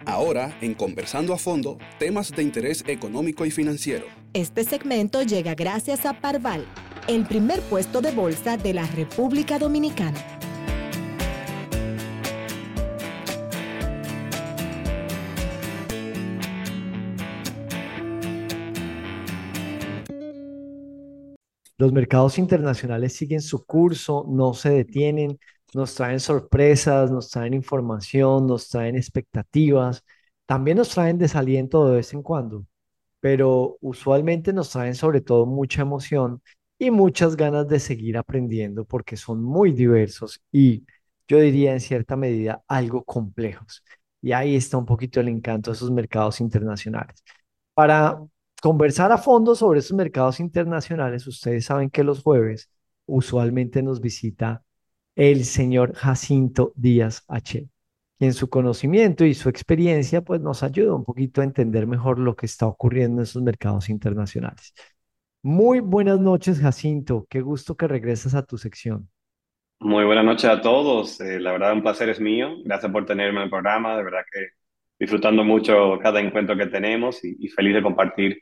Ahora, en Conversando a Fondo, temas de interés económico y financiero. Este segmento llega gracias a Parval, el primer puesto de bolsa de la República Dominicana. Los mercados internacionales siguen su curso, no se detienen, nos traen sorpresas, nos traen información, nos traen expectativas, también nos traen desaliento de vez en cuando, pero usualmente nos traen sobre todo mucha emoción y muchas ganas de seguir aprendiendo porque son muy diversos y yo diría en cierta medida algo complejos. Y ahí está un poquito el encanto de esos mercados internacionales. Para conversar a fondo sobre esos mercados internacionales, ustedes saben que los jueves usualmente nos visita el señor Jacinto Díaz H, quien su conocimiento y su experiencia pues nos ayuda un poquito a entender mejor lo que está ocurriendo en esos mercados internacionales. Muy buenas noches, Jacinto. Qué gusto que regresas a tu sección. Muy buenas noches a todos. La verdad, un placer es mío. Gracias por tenerme en el programa. De verdad que disfrutando mucho cada encuentro que tenemos y feliz de compartir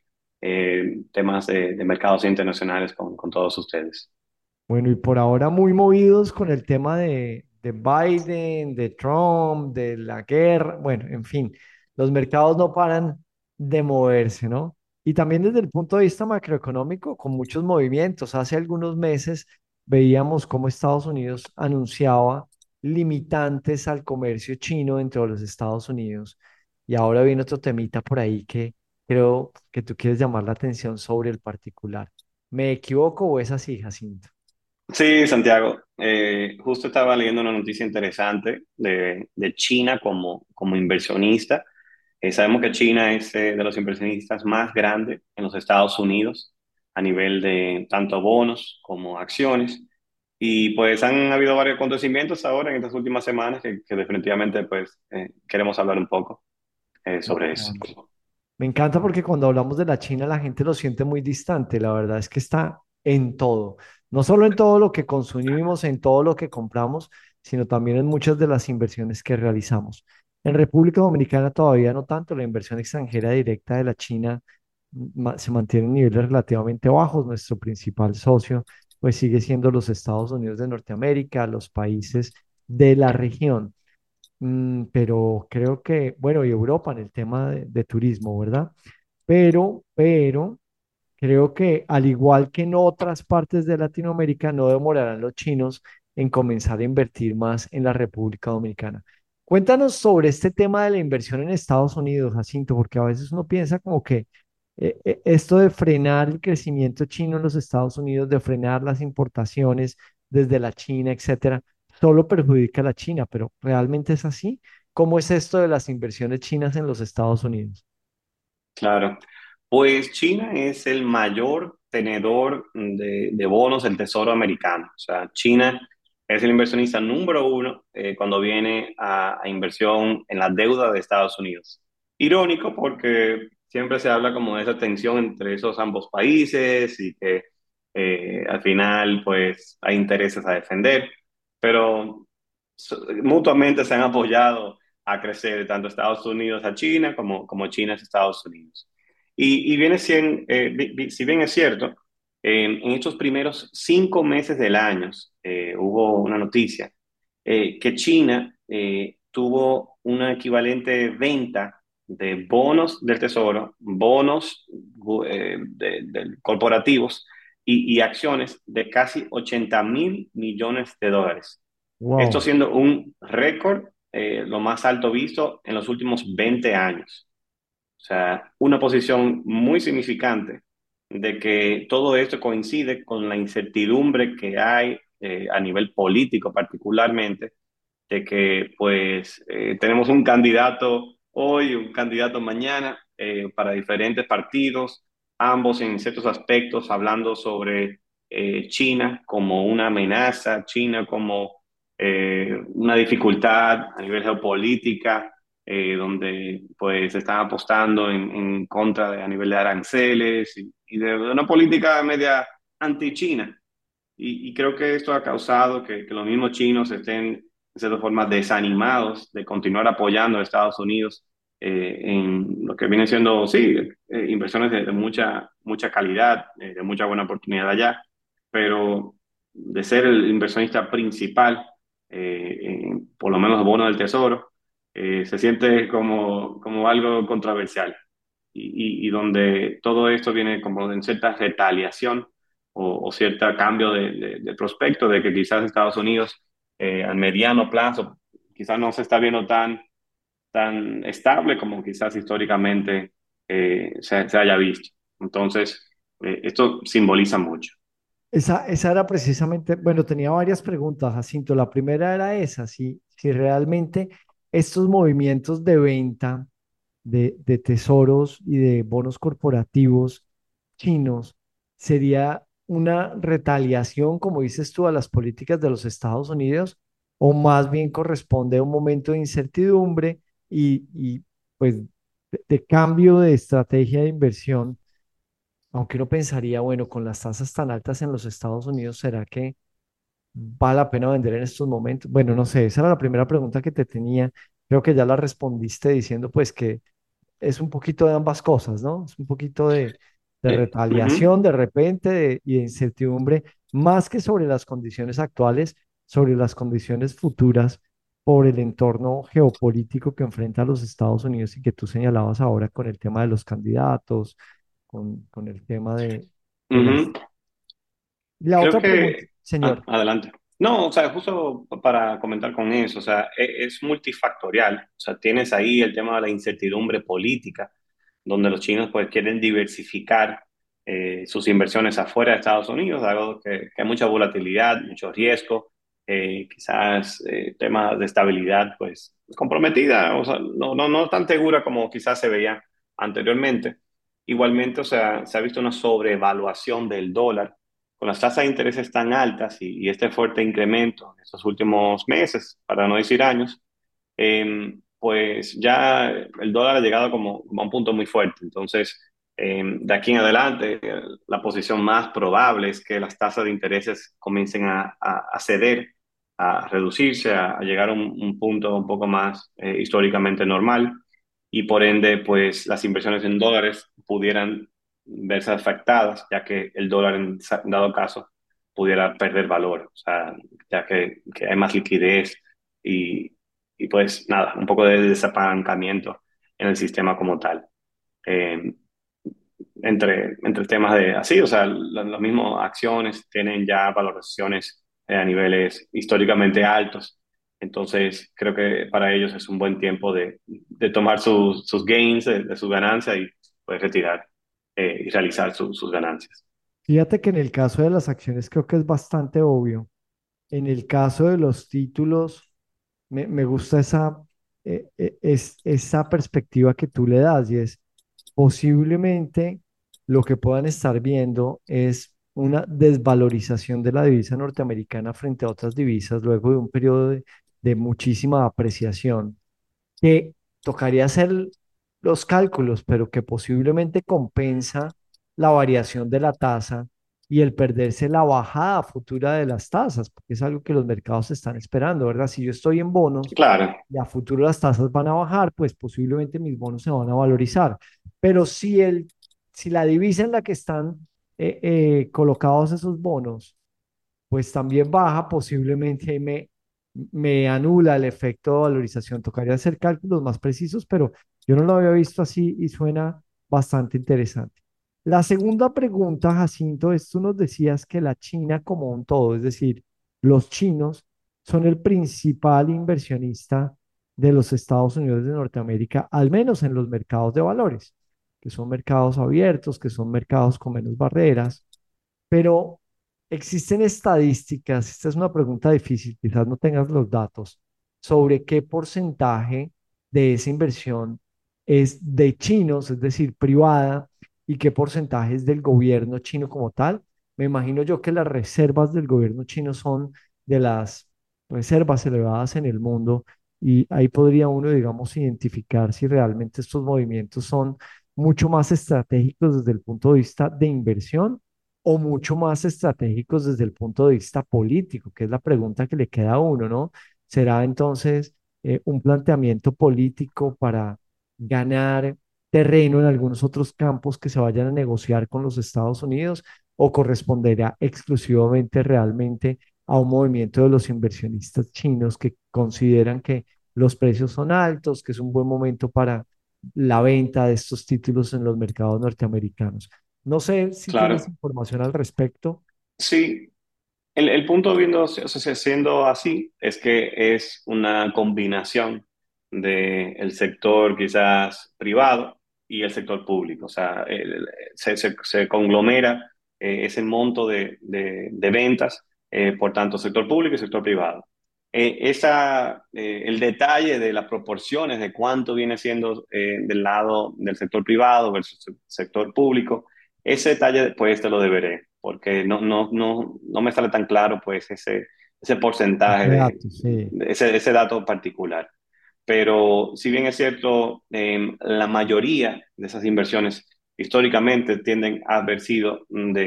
temas de mercados internacionales con todos ustedes. Bueno, y por ahora muy movidos con el tema de Biden, de Trump, de la guerra, bueno, en fin, los mercados no paran de moverse, ¿no? Y también desde el punto de vista macroeconómico, con muchos movimientos. Hace algunos meses veíamos cómo Estados Unidos anunciaba limitantes al comercio chino dentro de los Estados Unidos. Y ahora viene otro temita por ahí que creo que tú quieres llamar la atención sobre el particular. ¿Me equivoco o es así, Jacinto? Sí, Santiago. Justo estaba leyendo una noticia interesante de China como inversionista. Sabemos que China es de los inversionistas más grandes en los Estados Unidos a nivel de tanto bonos como acciones. Y pues han habido varios acontecimientos ahora en estas últimas semanas que definitivamente pues queremos hablar un poco Me sobre eso. encanta. Me encanta porque cuando hablamos de la China la gente lo siente muy distante. La verdad es que está en todo. No solo en todo lo que consumimos, en todo lo que compramos, sino también en muchas de las inversiones que realizamos. En República Dominicana todavía no tanto. La inversión extranjera directa de la China se mantiene en niveles relativamente bajos. Nuestro principal socio pues sigue siendo los Estados Unidos de Norteamérica, los países de la región. Pero creo que, bueno, y Europa en el tema de turismo, ¿verdad? Pero creo que al igual que en otras partes de Latinoamérica, no demorarán los chinos en comenzar a invertir más en la República Dominicana. Cuéntanos sobre este tema de la inversión en Estados Unidos, Jacinto, porque a veces uno piensa como que esto de frenar el crecimiento chino en los Estados Unidos, de frenar las importaciones desde la China, etcétera, solo perjudica a la China, pero ¿realmente es así? ¿Cómo es esto de las inversiones chinas en los Estados Unidos? Claro. Pues China es el mayor tenedor de bonos del Tesoro americano. O sea, China es el inversionista número uno cuando viene a inversión en la deuda de Estados Unidos. Irónico porque siempre se habla como de esa tensión entre esos ambos países y que al final pues hay intereses a defender, pero mutuamente se han apoyado a crecer tanto Estados Unidos a China como China a Estados Unidos. Y viene siendo, si bien es cierto, en estos primeros 5 meses del año hubo una noticia que China tuvo una equivalente venta de bonos del Tesoro, bonos corporativos y acciones de casi 80.000 millones de dólares. Esto Wow. siendo un récord, lo más alto visto en los últimos 20 años. O sea, una posición muy significante de que todo esto coincide con la incertidumbre que hay a nivel político particularmente, de que pues tenemos un candidato hoy, un candidato mañana para diferentes partidos, ambos en ciertos aspectos hablando sobre China como una amenaza, China como una dificultad a nivel geopolítica, donde pues están apostando en contra de a nivel de aranceles y de una política media anti-China. Y creo que esto ha causado que los mismos chinos estén, de cierta forma, desanimados de continuar apoyando a Estados Unidos en lo que viene siendo, sí, inversiones de mucha calidad, de mucha buena oportunidad allá, pero de ser el inversionista principal, por lo menos bonos del tesoro, se siente como algo controversial y donde todo esto viene como en cierta retaliación o cierto cambio de prospecto de que quizás Estados Unidos al mediano plazo quizás no se está viendo tan estable como quizás históricamente se haya visto. Entonces, esto simboliza mucho. Esa era precisamente, bueno, tenía varias preguntas, Jacinto. La primera era esa, si realmente estos movimientos de venta de tesoros y de bonos corporativos chinos sería una retaliación, como dices tú, a las políticas de los Estados Unidos, o más bien corresponde a un momento de incertidumbre pues de cambio de estrategia de inversión, aunque uno pensaría, bueno, con las tasas tan altas en los Estados Unidos, ¿será que vale la pena vender en estos momentos? Bueno, no sé, esa era la primera pregunta que te tenía. Creo que ya la respondiste diciendo pues que es un poquito de ambas cosas, ¿no? Es un poquito de Ujú. retaliación de repente y de incertidumbre, más que sobre las condiciones actuales, sobre las condiciones futuras por el entorno geopolítico que enfrenta a los Estados Unidos y que tú señalabas ahora con el tema de los candidatos, con el tema de las... Ujú. La Creo otra que, pregunta, señor. adelante. No, o sea, justo para comentar con eso, o sea, es multifactorial. O sea, tienes ahí el tema de la incertidumbre política, donde los chinos pues quieren diversificar sus inversiones afuera de Estados Unidos, algo que hay mucha volatilidad, mucho riesgo, quizás temas de estabilidad pues comprometida, o sea, no tan segura como quizás se veía anteriormente. Igualmente, o sea, se ha visto una sobrevaluación del dólar con las tasas de intereses tan altas y este fuerte incremento en estos últimos meses, para no decir años, pues ya el dólar ha llegado como a un punto muy fuerte. Entonces, de aquí en adelante, la posición más probable es que las tasas de intereses comiencen a ceder, a reducirse, a llegar a un punto un poco más históricamente normal y por ende, pues las inversiones en dólares pudieran verse afectadas, ya que el dólar en dado caso pudiera perder valor, o sea, ya que hay más liquidez y, y pues nada, un poco de desapalancamiento en el sistema como tal. Eh, entre temas de así, o sea, los mismos acciones tienen ya valorizaciones a niveles históricamente altos. Entonces, creo que para ellos es un buen tiempo de tomar sus gains, de su ganancia y pues retirar y realizar sus ganancias. Fíjate que en el caso de las acciones creo que es bastante obvio. En el caso de los títulos, me gusta esa perspectiva que tú le das y es posiblemente lo que puedan estar viendo es una desvalorización de la divisa norteamericana frente a otras divisas luego de un periodo de muchísima apreciación que tocaría hacer los cálculos, pero que posiblemente compensa la variación de la tasa y el perderse la bajada futura de las tasas, porque es algo que los mercados están esperando, ¿verdad? Si yo estoy en bonos Claro, y a futuro las tasas van a bajar, pues posiblemente mis bonos se van a valorizar. Pero si la divisa en la que están colocados esos bonos pues también baja, posiblemente ahí me anula el efecto de valorización. Tocaría hacer cálculos más precisos, pero yo no lo había visto así y suena bastante interesante. La segunda pregunta, Jacinto, es tú nos decías que la China como un todo, es decir, los chinos son el principal inversionista de los Estados Unidos de Norteamérica, al menos en los mercados de valores, que son mercados abiertos, que son mercados con menos barreras, pero existen estadísticas, esta es una pregunta difícil, quizás no tengas los datos, sobre qué porcentaje de esa inversión es de chinos, es decir, privada, y qué porcentaje es del gobierno chino como tal. Me imagino yo que las reservas del gobierno chino son de las reservas elevadas en el mundo y ahí podría uno, digamos, identificar si realmente estos movimientos son mucho más estratégicos desde el punto de vista de inversión o mucho más estratégicos desde el punto de vista político, que es la pregunta que le queda a uno, ¿no? ¿Será entonces un planteamiento político para ganar terreno en algunos otros campos que se vayan a negociar con los Estados Unidos o corresponderá exclusivamente realmente a un movimiento de los inversionistas chinos que consideran que los precios son altos, que es un buen momento para la venta de estos títulos en los mercados norteamericanos? No sé si tienes Claro, información al respecto. sí. El punto viendo, o sea, siendo así, es que es una combinación del sector quizás privado y el sector público. O sea, se conglomera ese monto de ventas, por tanto, sector público y sector privado. El detalle de las proporciones de cuánto viene siendo del lado del sector privado versus el sector público, ese detalle pues te lo deberé, porque no me sale tan claro pues ese porcentaje Ese dato, sí. ese dato particular. Pero si bien es cierto, la mayoría de esas inversiones históricamente tienden a haber sido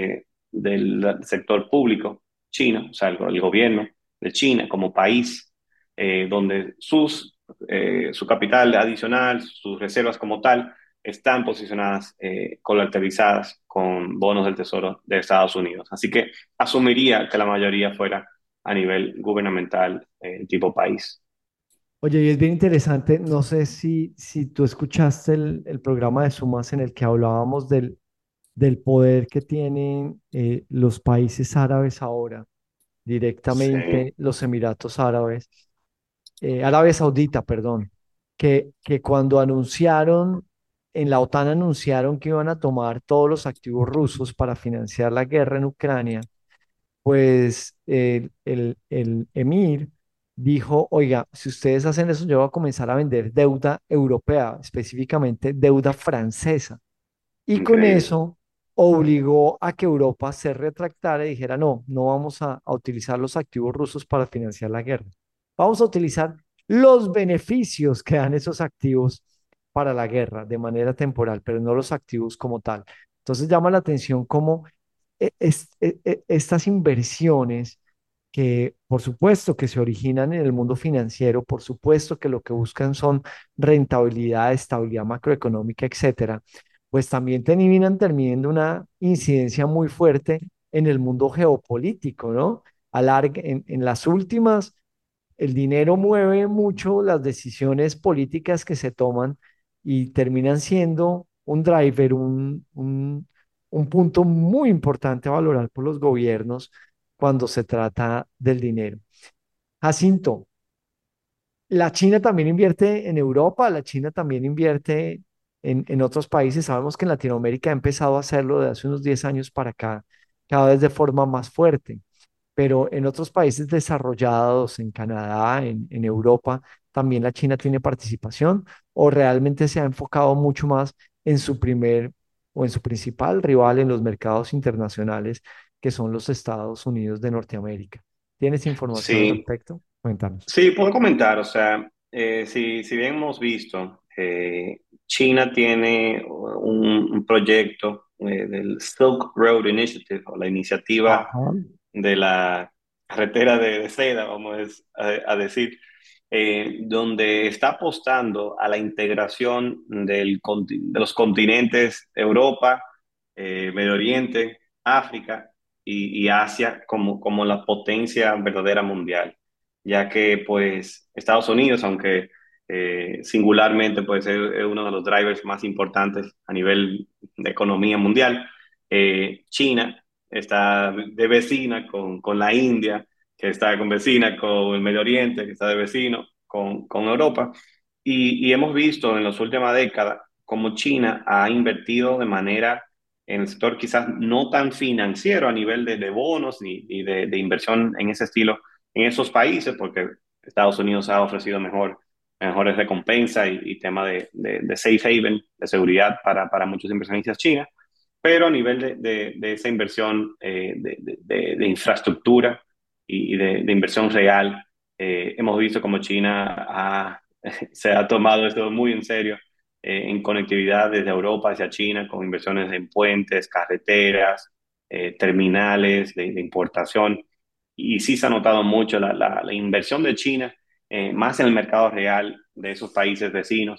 del sector público chino, o sea, el gobierno de China como país, donde su capital adicional, sus reservas como tal, están posicionadas, colateralizadas con bonos del Tesoro de Estados Unidos. Así que asumiría que la mayoría fuera a nivel gubernamental, tipo país. Oye, y es bien interesante, no sé si tú escuchaste el programa de Sumas en el que hablábamos del poder que tienen los países árabes ahora, Sí. directamente los Emiratos Árabes, Arabia Saudita, perdón, que cuando anunciaron, en la OTAN anunciaron que iban a tomar todos los activos rusos para financiar la guerra en Ucrania, pues el emir dijo, oiga, si ustedes hacen eso, yo voy a comenzar a vender deuda europea, específicamente deuda francesa. Y con Increíble. eso obligó a que Europa se retractara y dijera, no, no vamos a utilizar los activos rusos para financiar la guerra. Vamos a utilizar los beneficios que dan esos activos para la guerra de manera temporal, pero no los activos como tal. Entonces llama la atención cómo estas inversiones que por supuesto que se originan en el mundo financiero, por supuesto que lo que buscan son rentabilidad, estabilidad macroeconómica, etcétera, pues también terminan teniendo una incidencia muy fuerte en el mundo geopolítico, ¿no? En las últimas, el dinero mueve mucho las decisiones políticas que se toman y terminan siendo un driver, un punto muy importante a valorar por los gobiernos cuando se trata del dinero. Jacinto, la China también invierte en Europa, la China también invierte en otros países. Sabemos que en Latinoamérica ha empezado a hacerlo de hace unos 10 años para acá, cada vez de forma más fuerte, pero en otros países desarrollados, en Canadá, en Europa, también la China tiene participación o realmente se ha enfocado mucho más en su primer o en su principal rival en los mercados internacionales, que son los Estados Unidos de Norteamérica. ¿Tienes información al Sí, respecto? Cuéntanos. sí, puedo comentar, o sea, si bien hemos visto, China tiene un proyecto, del Silk Road Initiative, o la iniciativa Ajá. de la carretera de seda, vamos a decir, donde está apostando a la integración de los continentes Europa, Medio Oriente, África y Asia como la potencia verdadera mundial, ya que pues Estados Unidos, aunque singularmente puede ser uno de los drivers más importantes a nivel de economía mundial, China está de vecina con la India, que está con vecina con el Medio Oriente, que está de vecino con Europa. Y hemos visto en las últimas décadas cómo China ha invertido de manera en el sector quizás no tan financiero a nivel de bonos ni de inversión en ese estilo en esos países, porque Estados Unidos ha ofrecido mejores recompensas y tema de safe haven, de seguridad para muchos inversionistas chinos, pero a nivel de esa inversión, de infraestructura y de inversión real, hemos visto como China se ha tomado esto muy en serio, en conectividad desde Europa hacia China, con inversiones en puentes, carreteras, terminales de importación. Y sí se ha notado mucho la inversión de China, más en el mercado real de esos países vecinos.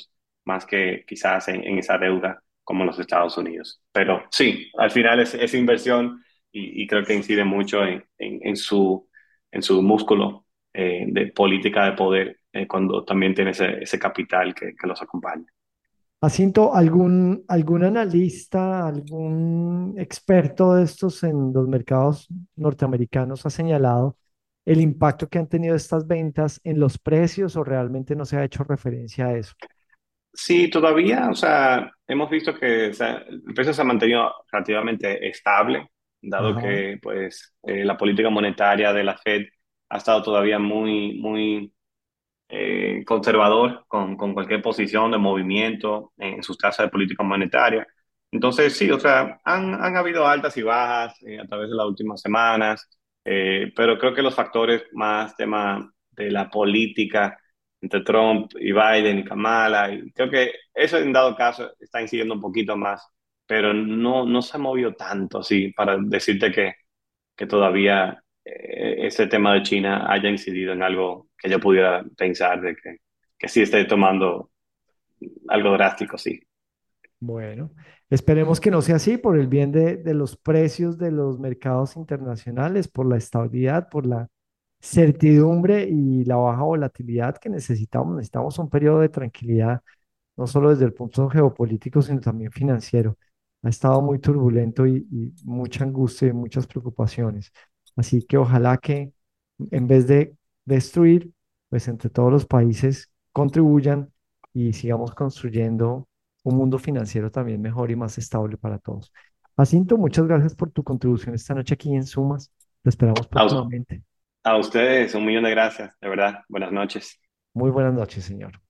más que quizás en esa deuda como los Estados Unidos. Pero sí, al final es inversión y creo que incide mucho en su músculo de política de poder cuando también tiene ese capital que los acompaña. Jacinto, ¿algún analista, algún experto de estos en los mercados norteamericanos ha señalado el impacto que han tenido estas ventas en los precios o realmente no se ha hecho referencia a eso? Sí, todavía, o sea, hemos visto que o sea, el precio se ha mantenido relativamente estable, dado Ajá. que pues la política monetaria de la Fed ha estado todavía muy conservador con cualquier posición de movimiento en sus tasas de política monetaria. Entonces, sí, o sea, han habido altas y bajas a través de las últimas semanas, pero creo que los factores más tema de la política entre Trump y Biden y Kamala, y creo que eso en dado caso está incidiendo un poquito más, pero no se ha movido tanto, así, para decirte que todavía ese tema de China haya incidido en algo que yo pudiera pensar de que sí esté tomando algo drástico, sí. Bueno, esperemos que no sea así por el bien de los precios de los mercados internacionales, por la estabilidad, por la certidumbre y la baja volatilidad que necesitamos. Necesitamos un periodo de tranquilidad, no solo desde el punto geopolítico, sino también financiero. Ha estado muy turbulento y mucha angustia y muchas preocupaciones. Así que ojalá que en vez de destruir, pues entre todos los países contribuyan y sigamos construyendo un mundo financiero también mejor y más estable para todos. Jacinto, muchas gracias por tu contribución esta noche aquí en Sumas. Te esperamos A, us- próximamente. a ustedes, un millón de gracias, de verdad. Buenas noches. Muy buenas noches, señor.